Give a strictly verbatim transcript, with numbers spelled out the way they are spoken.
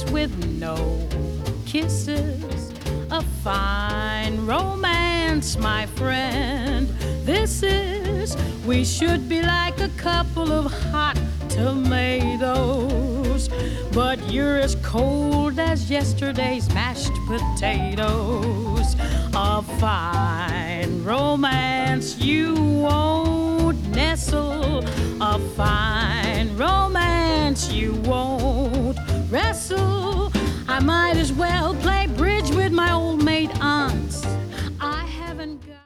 romance with no kisses. A fine romance, my friend. This is, we should be like a couple of hot tomatoes. But you're as cold as yesterday's mashed potatoes. A fine romance you won't nestle